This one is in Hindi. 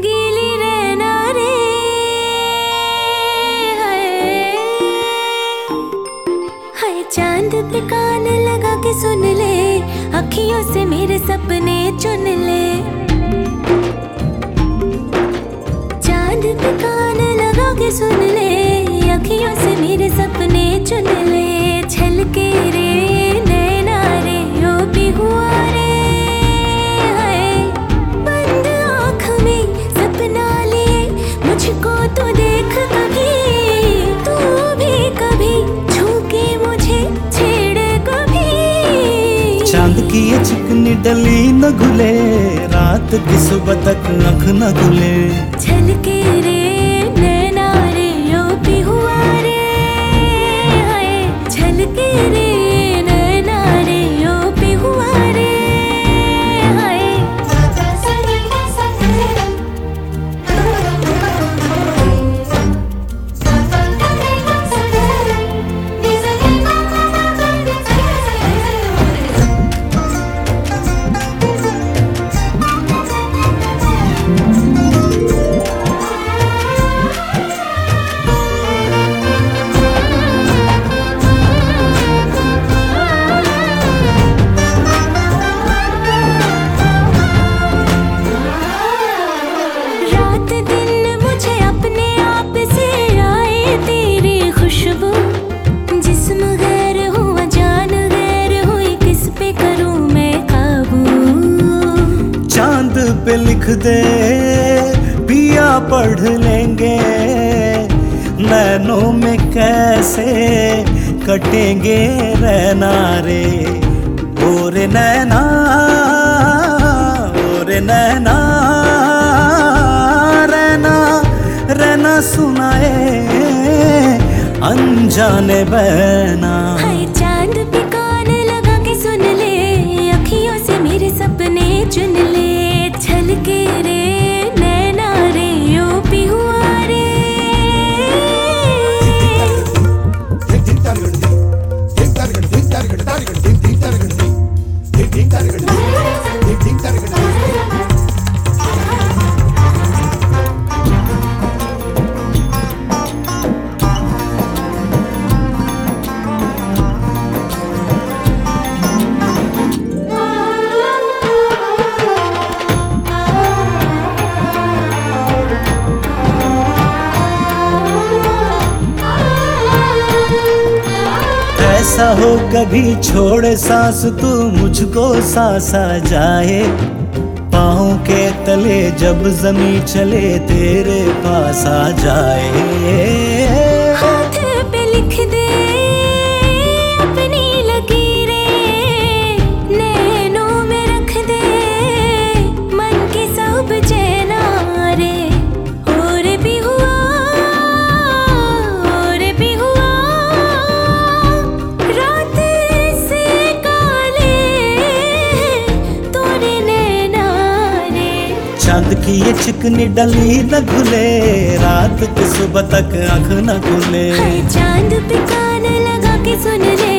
गीली रहना रे। हाय चांद पे कान लगा के सुन ले, अखियों से मेरे सपने चुन ले। चांद पे कान लगा के सुन ले, अखियों से मेरे सपने चुन ले। छलके रे नैना रे ओ बिहुआ रे, हाय बंद आँख में सपना लिए मुझको तो देख कभी, तू भी कभी छूके मुझे छेड़े कभी। चांद की ये चिकनी डली न घुले, रात की सुबह तक आँख न खुले। छलके रे नैना रे ओ बिहुआ रे, हाय छलके रे नैना रे ओ बिहुआ रे, हाय। रात दिन मुझे अपने आप से आए तेरी खुशबू, जिस्म गैर हुआ जान गैर हुई, किस पे करूं मैं काबू। चांद पे लिख दे पिया पढ़ लेंगे, नैनों में कैसे कटेंगे रहना रे। ओरे नैना ओरे नैना, रहना रहना सुनाए अनजाने बहना। हाय चांद पे कान लगा के सुन ले, अखियों से मेरे सपने चुन ले। छलके रे नैना रे ओ बिहुआ रे। ऐसा हो कभी छोड़े सांस तू मुझको सांस आ जाए, पाँव के तले जब जमीन चले तेरे पास आ जाए। हाथ पे लिख दे अपनी लकीरें, नैनों में रख दे मन की सब चैना रे। और भी हुआ रात से काले तोरे नैना रे। चांद की ये चिकनी डली न घुले, रात की सुबह तक आँख न खुले। हाय चांद पे कान लगा के सुन ले,